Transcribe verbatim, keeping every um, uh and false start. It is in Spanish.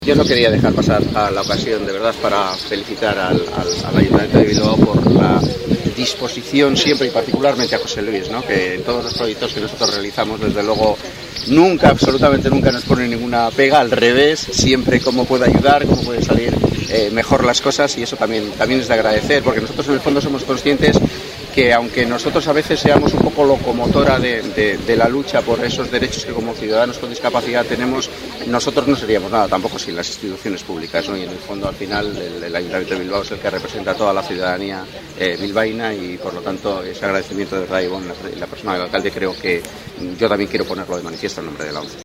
Yo no quería dejar pasar a la ocasión, de verdad, para felicitar al, al, al Ayuntamiento de Bilbao por la disposición siempre y particularmente a José Luis, ¿no? Que en todos los proyectos que nosotros realizamos, desde luego, nunca, absolutamente nunca nos pone ninguna pega, al revés, siempre cómo puede ayudar, cómo puede salir eh, mejor las cosas, y eso también, también es de agradecer, porque nosotros en el fondo somos conscientes que aunque nosotros a veces seamos un poco locomotora de, de, de la lucha por esos derechos que como ciudadanos con discapacidad tenemos, nosotros no seríamos nada tampoco sin las instituciones públicas, ¿no? Y en el fondo al final el, el Ayuntamiento de Bilbao es el que representa a toda la ciudadanía eh, bilbaína, y por lo tanto ese agradecimiento de verdad, Ivonne, la, la persona del alcalde, creo que yo también quiero ponerlo de manifiesto en nombre de la ONCE.